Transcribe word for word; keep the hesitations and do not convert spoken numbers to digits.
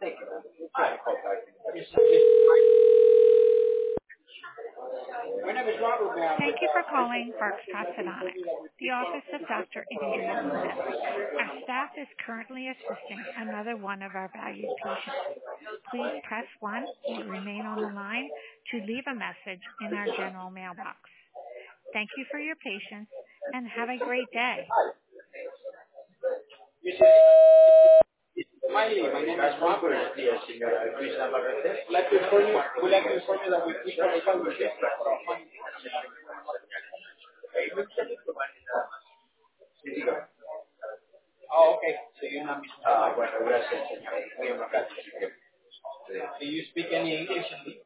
Thank you for calling Barks Prosthodontics, the office of Doctor Andrea Smith. Our staff is currently assisting another one of our valued patients. Please press one or remain on the line to leave a message in our general mailbox. Thank you for your patience and have a great day. Smiley, my name is Juan. Buenos días, señora Luis Navarrete. Would like to inform you, would like to inform you that we push our account with this. Oh, okay. So you're not Mister Ah, bueno, gracias, señor. Muy amable. Do you speak any English?